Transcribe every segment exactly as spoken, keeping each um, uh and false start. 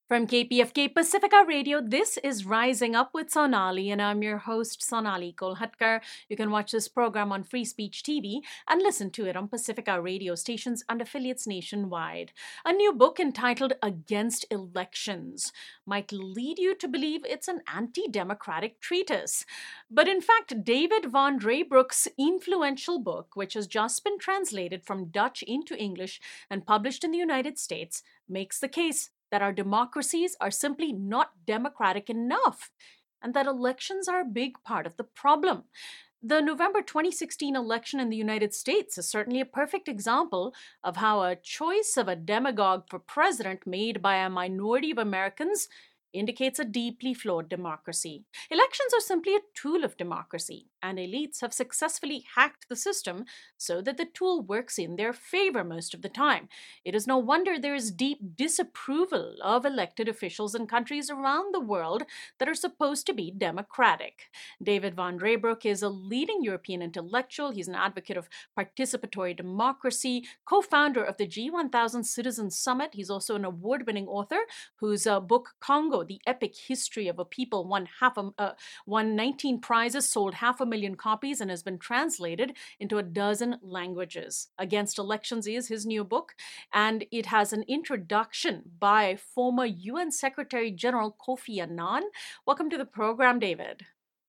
From K P F K Pacifica Radio, this is Rising Up with Sonali, and I'm your host, Sonali Kolhatkar. You can watch this program on Free Speech T V and listen to it on Pacifica radio stations and affiliates nationwide. A new book entitled Against Elections might lead you to believe it's an anti-democratic treatise. But in fact, David Van Raybroek's influential book, which has just been translated from Dutch into English and published in the United States, makes the case that our democracies are simply not democratic enough, and that elections are a big part of the problem. The November twenty sixteen election in the United States is certainly a perfect example of how a choice of a demagogue for president made by a minority of Americans indicates a deeply flawed democracy. Elections are simply a tool of democracy, and elites have successfully hacked the system so that the tool works in their favor most of the time. It is no wonder there is deep disapproval of elected officials in countries around the world that are supposed to be democratic. David Van Raybroek is a leading European intellectual. He's an advocate of participatory democracy, co-founder of the G one thousand Citizens Summit. He's also an award-winning author whose uh, book Congo, The Epic History of a People, won half a, uh, won nineteen prizes, sold half a million copies, and has been translated into a dozen languages. Against Elections is his new book, and it has an introduction by former U N Secretary General Kofi Annan. Welcome to the program, David.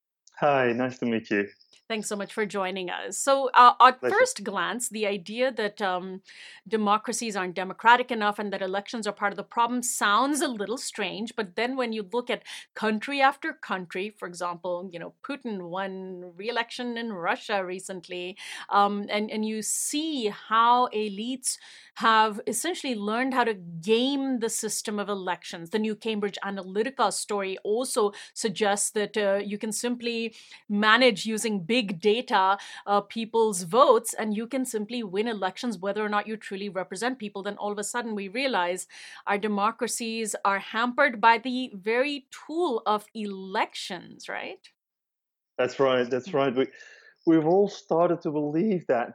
Hi, nice to meet you. Thanks so much for joining us. So, uh, at Pleasure. first glance, the idea that um, democracies aren't democratic enough and that elections are part of the problem sounds a little strange. But then when you look at country after country, for example, you know, Putin won re-election in Russia recently, um, and, and you see how elites have essentially learned how to game the system of elections. The new Cambridge Analytica story also suggests that uh, you can simply manage using big big data uh, people's votes, and you can simply win elections whether or not you truly represent people. Then all of a sudden we realize our democracies are hampered by the very tool of elections, right? That's right, that's right. We, we've all started to believe that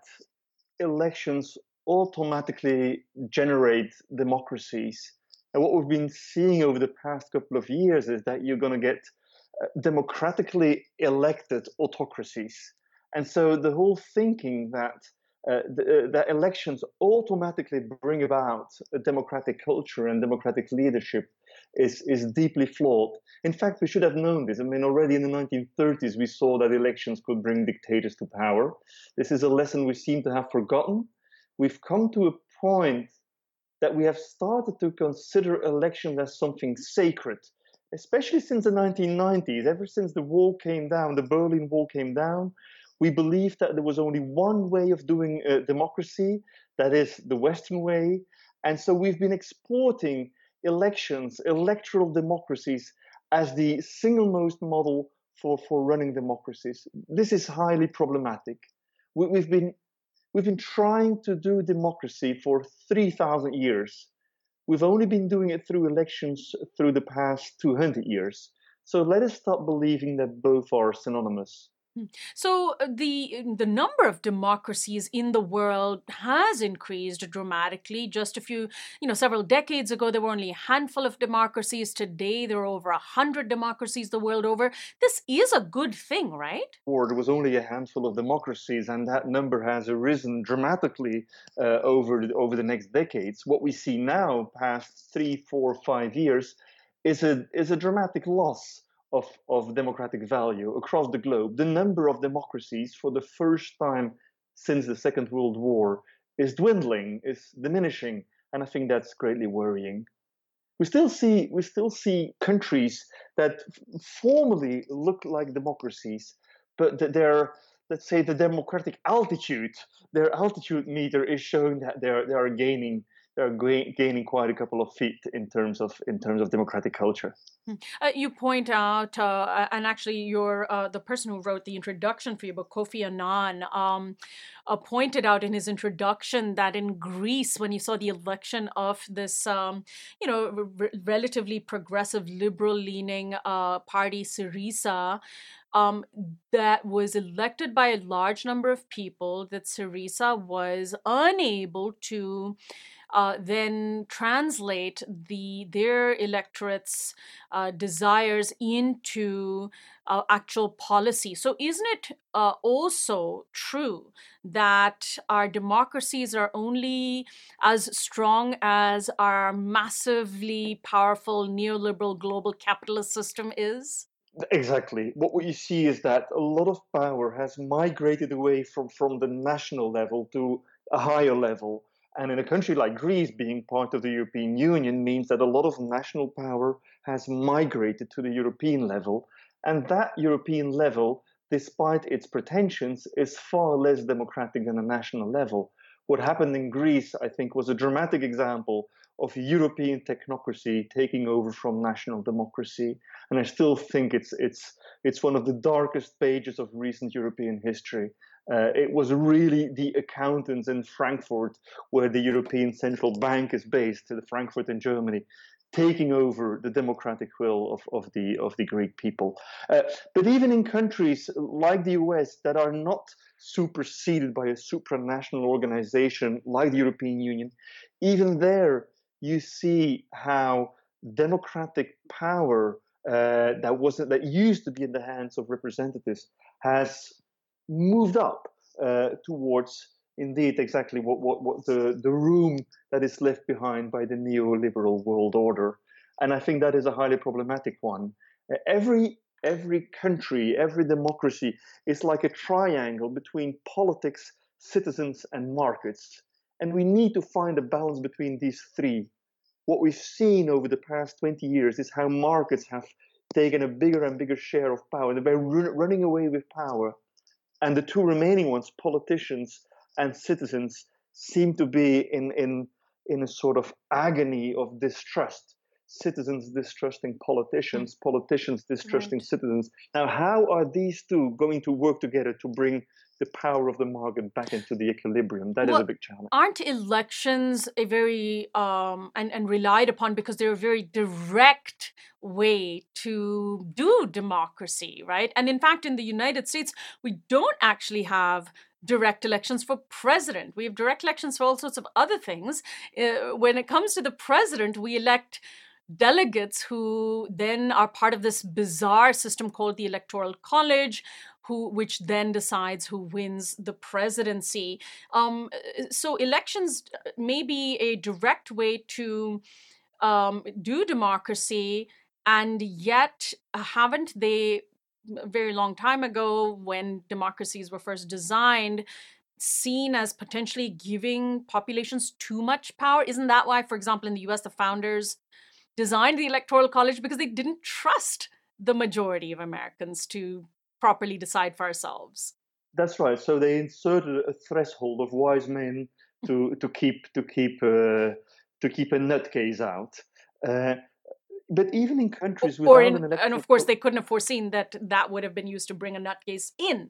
elections automatically generate democracies. And what we've been seeing over the past couple of years is that you're going to get democratically elected autocracies. And so the whole thinking that uh, the, uh, that elections automatically bring about a democratic culture and democratic leadership is, is deeply flawed. In fact, we should have known this. I mean, already in the nineteen thirties, we saw that elections could bring dictators to power. This is a lesson we seem to have forgotten. We've come to a point that we have started to consider elections as something sacred, especially since the nineteen nineties. Ever since the wall came down, the Berlin Wall came down, we believed that there was only one way of doing uh, democracy, that is the Western way. And so we've been exporting elections, electoral democracies, as the single most model for, for running democracies. This is highly problematic. We, we've been we've been trying to do democracy for three thousand years. We've only been doing it through elections through the past two hundred years. So let us stop believing that both are synonymous. So uh, the the number of democracies in the world has increased dramatically. Just a few, you know, several decades ago, there were only a handful of democracies. Today, there are over a hundred democracies the world over. This is a good thing, right? Or there was only a handful of democracies, and that number has arisen dramatically uh, over the, over the next decades. What we see now, past three, four, five years, is a is a dramatic loss of, of democratic value across the globe. The number of democracies for the first time since the Second World War is dwindling, is diminishing, and I think that's greatly worrying. We still see we still see countries that formally look like democracies, but that their, let's say, the democratic altitude, their altitude meter is showing that they're they are gaining they're gaining quite a couple of feet in terms of in terms of democratic culture. Uh, you point out, uh, and actually, you're uh, the person who wrote the introduction for your book, Kofi Annan, um, uh, pointed out in his introduction that in Greece, when you saw the election of this, um, you know, r- relatively progressive, liberal-leaning uh, party, Syriza, um, that was elected by a large number of people, that Syriza was unable to uh, then translate the their electorate's uh, desires into uh, actual policy. So, isn't it uh, also true that our democracies are only as strong as our massively powerful neoliberal global capitalist system is? Exactly. What, what you see is that a lot of power has migrated away from, from the national level to a higher level. And in a country like Greece, being part of the European Union means that a lot of national power has migrated to the European level. And that European level, despite its pretensions, is far less democratic than a national level. What happened in Greece, I think, was a dramatic example of European technocracy taking over from national democracy. And I still think it's it's it's one of the darkest pages of recent European history. Uh, it was really the accountants in Frankfurt, where the European Central Bank is based, the Frankfurt in Germany, taking over the democratic will of, of the of the Greek people. Uh, but even in countries like the U S that are not superseded by a supranational organization like the European Union, even there you see how democratic power uh, that wasn't that used to be in the hands of representatives has moved up uh, towards indeed exactly what, what, what the, the room that is left behind by the neoliberal world order. And I think that is a highly problematic one. Uh, every every country, every democracy is like a triangle between politics, citizens, and markets. And we need to find a balance between these three. What we've seen over the past twenty years is how markets have taken a bigger and bigger share of power. They're run, running away with power. And the two remaining ones, politicians and citizens, seem to be in, in, in a sort of agony of distrust. Citizens distrusting politicians, politicians distrusting Right. citizens. Now, how are these two going to work together to bring the power of the market back into the equilibrium? That is a Well, big challenge. aren't elections a very um, and and relied upon because they're a very direct way to do democracy, right? And in fact, in the United States, we don't actually have direct elections for president. We have direct elections for all sorts of other things. Uh, when it comes to the president, we elect delegates who then are part of this bizarre system called the Electoral College, who which then decides who wins the presidency. Um, so elections may be a direct way to um, do democracy, and yet haven't they, a very long time ago, when democracies were first designed, seen as potentially giving populations too much power? Isn't that why, for example, in the U S, the founders designed the Electoral College? Because they didn't trust the majority of Americans to properly decide for ourselves. That's right. So they inserted a threshold of wise men to to keep to keep uh, to keep a nutcase out. Uh, but even in countries Or without in, an and electoral of course, co- they couldn't have foreseen that that would have been used to bring a nutcase in.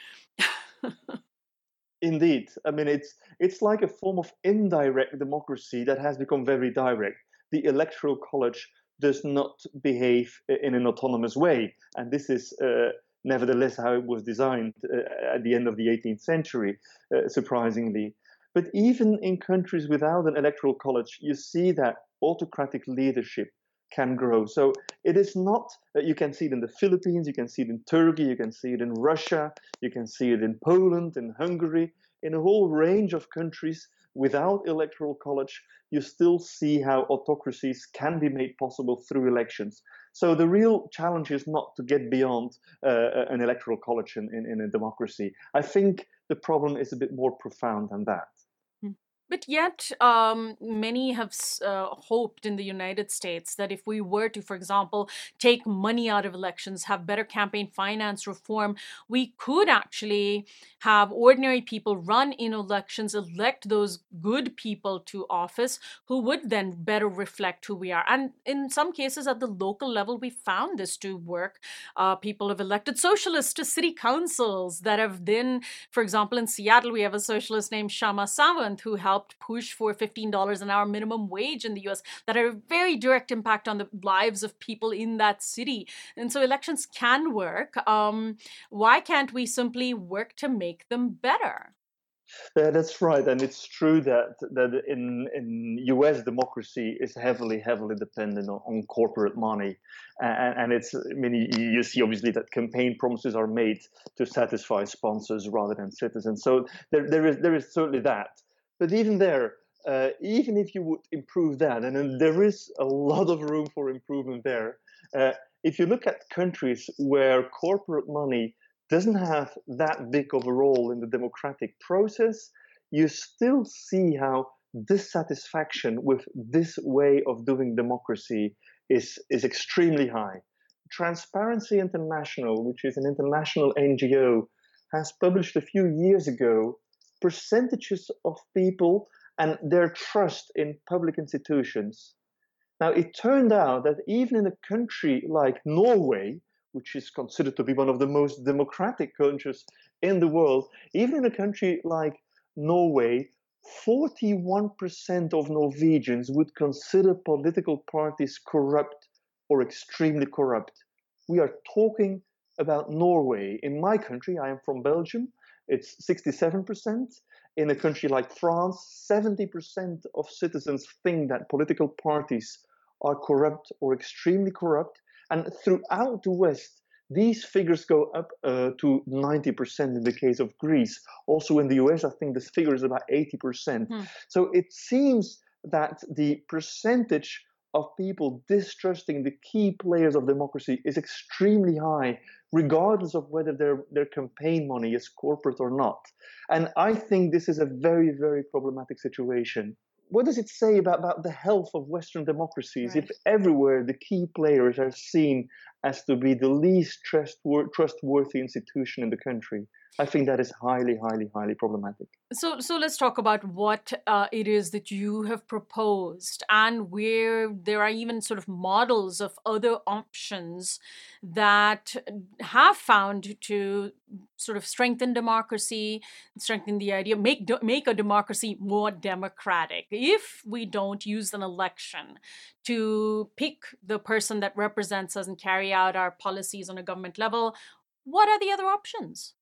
indeed, I mean it's it's like a form of indirect democracy that has become very direct. The electoral college does not behave in an autonomous way, and this is uh, nevertheless how it was designed uh, at the end of the eighteenth century, uh, surprisingly. But even in countries without an electoral college, you see that autocratic leadership can grow. So it is not that you can see it in the Philippines, you can see it in Turkey, you can see it in Russia, you can see it in Poland, in Hungary, in a whole range of countries without electoral college. You still see how autocracies can be made possible through elections. So the real challenge is not to get beyond uh, an electoral college in, in, in a democracy. I think the problem is a bit more profound than that. But yet, um, many have uh, hoped in the United States that if we were to, for example, take money out of elections, have better campaign finance reform, we could actually have ordinary people run in elections, elect those good people to office who would then better reflect who we are. And in some cases, at the local level, we found this to work. Uh, people have elected socialists to city councils that have then, for example, in Seattle, we have a socialist named Shama Sawant who helped helped push for fifteen dollars an hour minimum wage in the U S that had a very direct impact on the lives of people in that city. And so elections can work. Um, why can't we simply work to make them better? Yeah, that's right, and it's true that that in in U S democracy is heavily heavily dependent on, on corporate money, and, and it's I mean you, you see obviously that campaign promises are made to satisfy sponsors rather than citizens. So there there is there is certainly that, but even there. Uh, even if you would improve that, and then there is a lot of room for improvement there. Uh, if you look at countries where corporate money doesn't have that big of a role in the democratic process, you still see how dissatisfaction with this way of doing democracy is, is extremely high. Transparency International, which is an international N G O, has published a few years ago percentages of people and their trust in public institutions. Now, it turned out that even in a country like Norway, which is considered to be one of the most democratic countries in the world, even in a country like Norway, forty-one percent of Norwegians would consider political parties corrupt or extremely corrupt. We are talking about Norway. In my country, I am from Belgium, it's sixty-seven percent. In a country like France, seventy percent of citizens think that political parties are corrupt or extremely corrupt. And throughout the West, these figures go up uh, to ninety percent in the case of Greece. Also in the U S, I think this figure is about eighty percent. Hmm. So it seems that the percentage of people distrusting the key players of democracy is extremely high, regardless of whether their, their campaign money is corporate or not. And I think this is a very, very problematic situation. What does it say about, about the health of Western democracies right. if everywhere the key players are seen as to be the least trustworthy institution in the country? I think that is highly, highly, highly problematic. So, so let's talk about what uh, it is that you have proposed and where there are even sort of models of other options that have found to sort of strengthen democracy, strengthen the idea, make, make a democracy more democratic. If we don't use an election to pick the person that represents us and carry out our policies on a government level, what are the other options?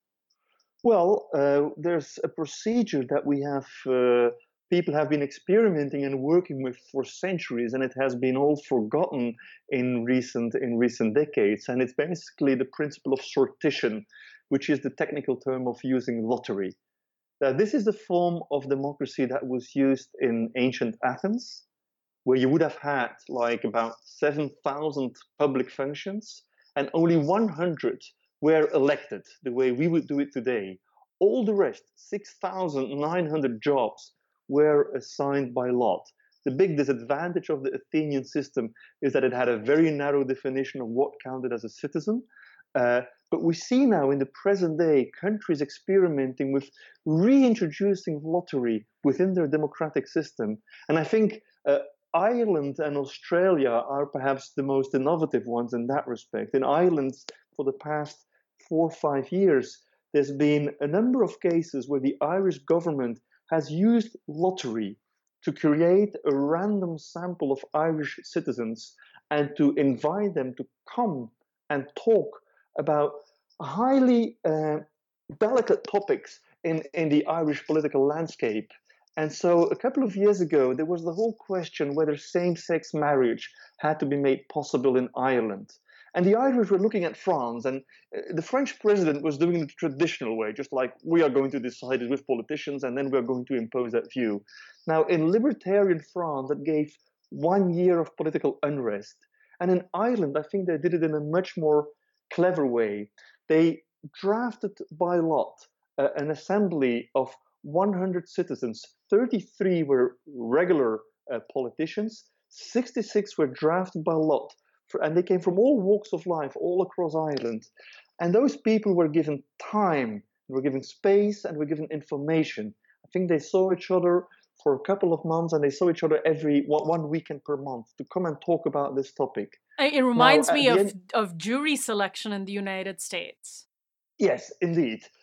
Well, uh, there's a procedure that we have, uh, people have been experimenting and working with for centuries, and it has been all forgotten in recent, in recent decades. And it's basically the principle of sortition, which is the technical term of using lottery. Now, this is the form of democracy that was used in ancient Athens, where you would have had like about seven thousand public functions, and only one hundred were elected the way we would do it today. All the rest, six thousand nine hundred jobs, were assigned by lot. The big disadvantage of the Athenian system is that it had a very narrow definition of what counted as a citizen. Uh, but we see now in the present day countries experimenting with reintroducing lottery within their democratic system. And I think uh, Ireland and Australia are perhaps the most innovative ones in that respect. In Ireland, for the past four or five years, there's been a number of cases where the Irish government has used lottery to create a random sample of Irish citizens and to invite them to come and talk about highly uh, delicate topics in, in the Irish political landscape. And so a couple of years ago, there was the whole question whether same-sex marriage had to be made possible in Ireland. And the Irish were looking at France, and the French president was doing it the traditional way, just like we are going to decide it with politicians, and then we are going to impose that view. Now, in libertarian France, that gave one year of political unrest. And in Ireland, I think they did it in a much more clever way. They drafted by lot uh, an assembly of one hundred citizens. thirty-three were regular uh, politicians, sixty-six were drafted by lot. And they came from all walks of life, all across Ireland. And those people were given time, were given space, and were given information. I think they saw each other for a couple of months, and they saw each other every one, one weekend per month to come and talk about this topic. It reminds now, me of, end, of jury selection in the United States. Yes, indeed.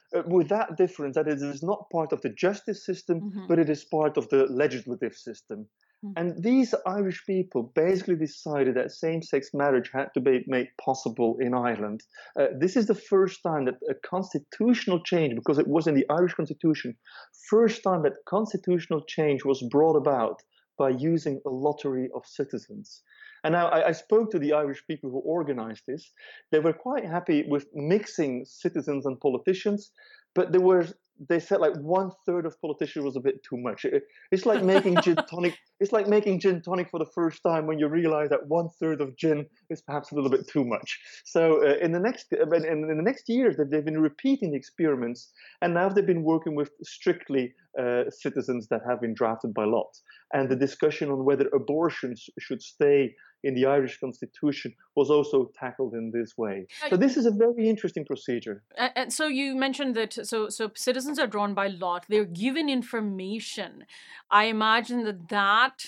uh, with that difference that it is not part of the justice system, Hmm. but it is part of the legislative system. And these Irish people basically decided that same-sex marriage had to be made possible in Ireland. Uh, this is the first time that a constitutional change, because it was in the Irish Constitution, first time that constitutional change was brought about by using a lottery of citizens. And now I, I spoke to the Irish people who organized this. They were quite happy with mixing citizens and politicians, but there were they said like one third of politicians was a bit too much. It, it's like making gin tonic. It's like making gin tonic for the first time when you realize that one third of gin is perhaps a little bit too much. So uh, in the next in, in the next years, they've, they've been repeating the experiments, and now they've been working with strictly uh, citizens that have been drafted by lot. And the discussion on whether abortions should stay in the Irish Constitution was also tackled in this way. So this is a very interesting procedure. And, and so you mentioned that so so citizens are drawn by lot. They're given information. I imagine that that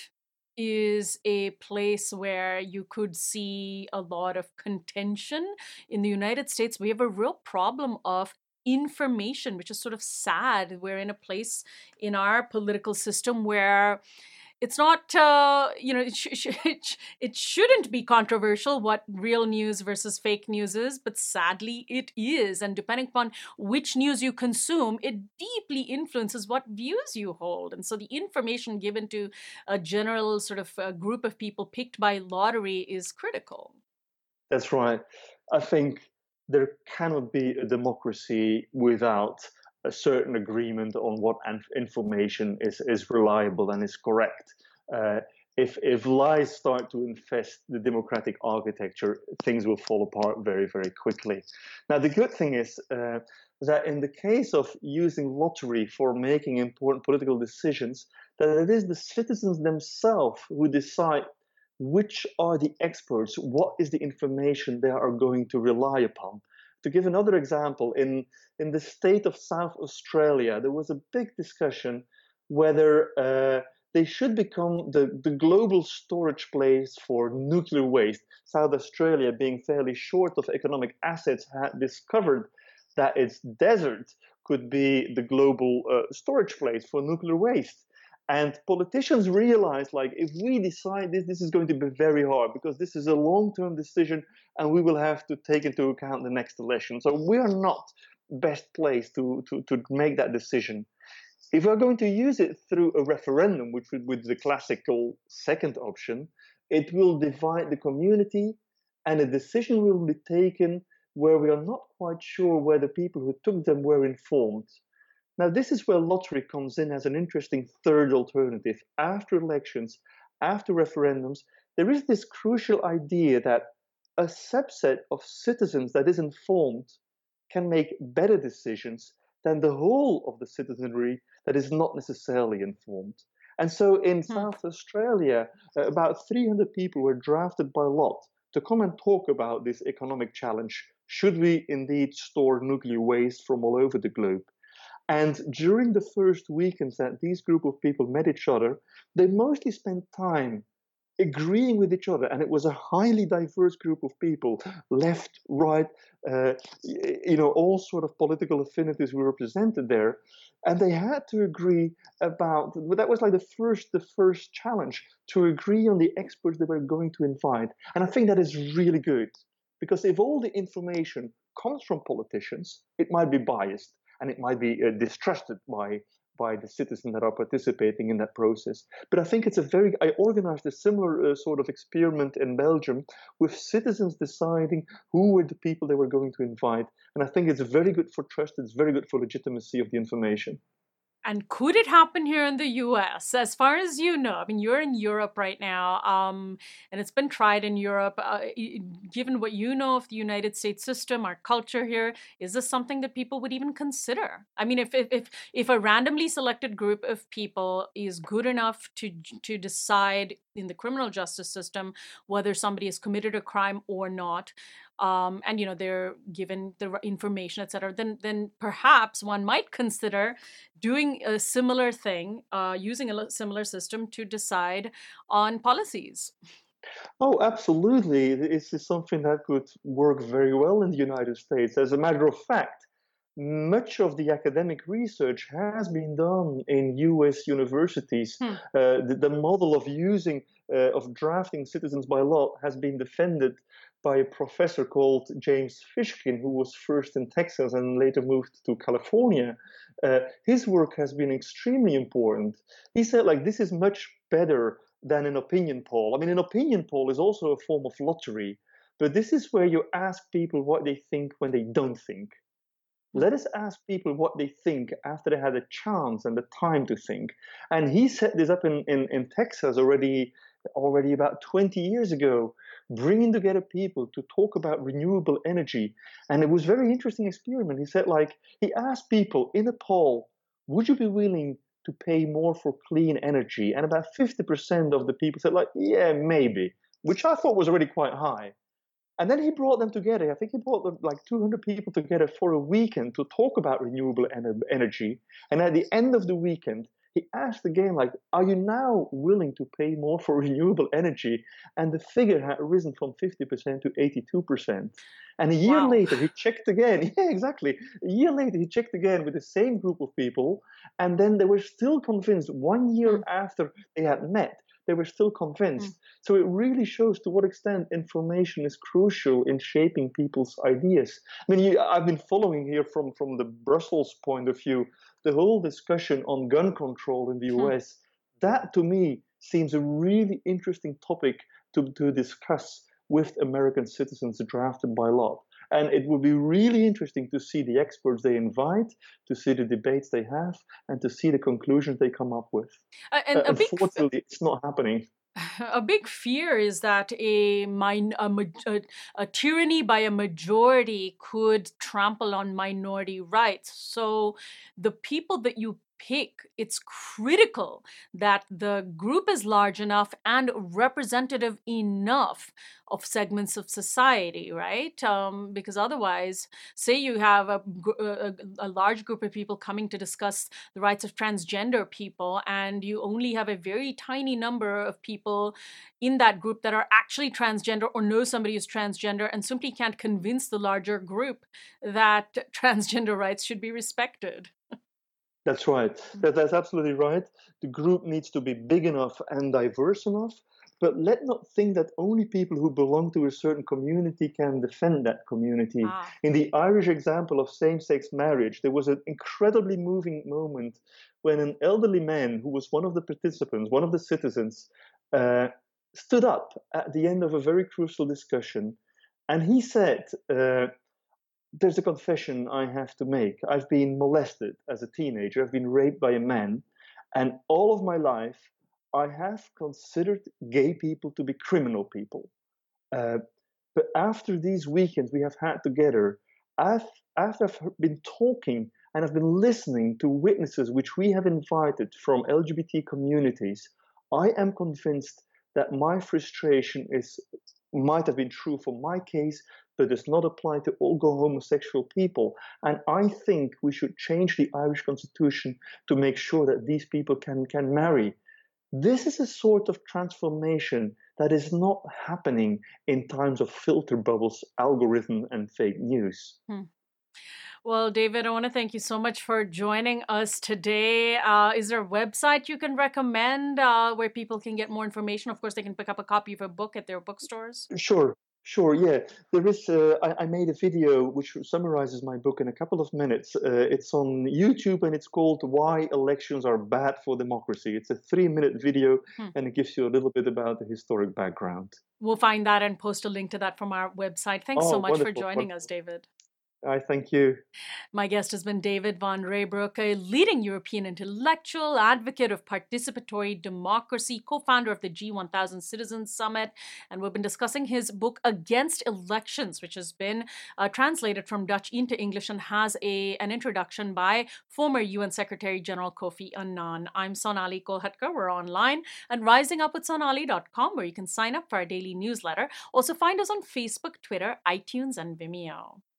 is a place where you could see a lot of contention. In the United States, we have a real problem of information, which is sort of sad. We're in a place in our political system where it's not, uh, you know, it, sh- sh- it, sh- it shouldn't be controversial what real news versus fake news is, but sadly it is. And depending upon which news you consume, it deeply influences what views you hold. And so the information given to a general sort of uh, group of people picked by lottery is critical. That's right. I think there cannot be a democracy without a certain agreement on what information is, is reliable and is correct. Uh, if, if lies start to infest the democratic architecture, things will fall apart very, very quickly. Now, the good thing is uh, that in the case of using lottery for making important political decisions, that it is the citizens themselves who decide which are the experts, what is the information they are going to rely upon. To give another example, in, in the state of South Australia, there was a big discussion whether uh, they should become the, the global storage place for nuclear waste. South Australia, being fairly short of economic assets, had discovered that its desert could be the global uh, storage place for nuclear waste. And politicians realize, like, if we decide this, this is going to be very hard because this is a long-term decision and we will have to take into account the next election. So we are not best placed to, to, to make that decision. If we're going to use it through a referendum, which would be the classical second option, it will divide the community and a decision will be taken where we are not quite sure where the people who took them were informed. Now, this is where lottery comes in as an interesting third alternative. After elections, after referendums, there is this crucial idea that a subset of citizens that is informed can make better decisions than the whole of the citizenry that is not necessarily informed. And so in Hmm. South Australia, uh, about three hundred people were drafted by lot to come and talk about this economic challenge. Should we indeed store nuclear waste from all over the globe? And during the first weekends that these group of people met each other, they mostly spent time agreeing with each other. And it was a highly diverse group of people, left, right, uh, you know, all sort of political affinities were represented there. And they had to agree about, that was like the first, the first challenge, to agree on the experts they were going to invite. And I think that is really good, because if all the information comes from politicians, it might be biased and it might be uh, distrusted by by the citizens that are participating in that process. But I think it's a very, I organized a similar uh, sort of experiment in Belgium with citizens deciding who were the people they were going to invite. And I think it's very good for trust, it's very good for legitimacy of the information. And could it happen here in the U S? As far as you know, I mean, you're in Europe right now, um, and it's been tried in Europe. Uh, given what you know of the United States system, our culture here, is this something that people would even consider? I mean, if if if, if a randomly selected group of people is good enough to to decide in the criminal justice system whether somebody has committed a crime or not, um, and you know they're given the information, et cetera, then then perhaps one might consider doing a similar thing, uh, using a similar system to decide on policies. Oh, absolutely. This is something that could work very well in the United States. As a matter of fact, much of the academic research has been done in U S universities. Hmm. Uh, the, the model of using, uh, of drafting citizens by law has been defended by a professor called James Fishkin, who was first in Texas and later moved to California. Uh, his work has been extremely important. He said, like, this is much better than an opinion poll. I mean, an opinion poll is also a form of lottery, but this is where you ask people what they think when they don't think. Let us ask people what they think after they had a chance and the time to think. And he set this up in, in, in Texas already, already about twenty years ago, bringing together people to talk about renewable energy. And it was a very interesting experiment. He said, like, he asked people in a poll, would you be willing to pay more for clean energy? And about fifty percent of the people said, like, yeah, maybe, which I thought was already quite high. And then he brought them together. I think he brought them, like two hundred people together for a weekend to talk about renewable en- energy. And at the end of the weekend, he asked again, like, are you now willing to pay more for renewable energy? And the figure had risen from fifty percent to eighty-two percent. And a year Wow. later, he checked again. Yeah, exactly. A year later, he checked again with the same group of people. And then they were still convinced one year Hmm. after they had met. They were still convinced. Hmm. So it really shows to what extent information is crucial in shaping people's ideas. I mean, you, I've been following here from, from the Brussels point of view, the whole discussion on gun control in the Hmm. U S. That to me seems a really interesting topic to, to discuss with American citizens drafted by law. And it would be really interesting to see the experts they invite, to see the debates they have, and to see the conclusions they come up with. Uh, Uh, and a big unfortunately, it's not happening. a big fear is that a, min- a, ma- a, a tyranny by a majority could trample on minority rights. So the people that you pick, it's critical that the group is large enough and representative enough of segments of society, right? Um, because otherwise, say you have a, gr- a, a large group of people coming to discuss the rights of transgender people, and you only have a very tiny number of people in that group that are actually transgender or know somebody who's transgender and simply can't convince the larger group that transgender rights should be respected. That's right. That, that's absolutely right. The group needs to be big enough and diverse enough. But let not think that only people who belong to a certain community can defend that community. Ah. In the Irish example of same sex marriage, there was an incredibly moving moment when an elderly man who was one of the participants, one of the citizens, uh, stood up at the end of a very crucial discussion. And he said, uh, there's a confession I have to make. I've been molested as a teenager. I've been raped by a man. And all of my life, I have considered gay people to be criminal people. Uh, but after these weekends we have had together, I've, after I've been talking and I've been listening to witnesses which we have invited from L G B T communities, I am convinced that my frustration is might have been true for my case, but does not apply to all homosexual people. And I think we should change the Irish constitution to make sure that these people can, can marry. This is a sort of transformation that is not happening in times of filter bubbles, algorithm, and fake news. Hmm. Well, David, I want to thank you so much for joining us today. Uh, is there a website you can recommend uh, where people can get more information? Of course, they can pick up a copy of a book at their bookstores. Sure, sure, yeah. There is. Uh, I, I made a video which summarizes my book in a couple of minutes. Uh, it's on YouTube and it's called "Why Elections Are Bad for Democracy." It's a three-minute video Hmm. and it gives you a little bit about the historic background. We'll find that and post a link to that from our website. Thanks Oh, so much for wonderful, joining wonderful. us, David. I thank you. My guest has been David Van Reybrouck, a leading European intellectual, advocate of participatory democracy, co-founder of the G one thousand Citizens Summit, and we've been discussing his book Against Elections, which has been uh, translated from Dutch into English and has a an introduction by former U N Secretary General Kofi Annan. I'm Sonali Kolhatkar. We're online at rising up with sonali dot com, where you can sign up for our daily newsletter. Also find us on Facebook, Twitter, iTunes, and Vimeo.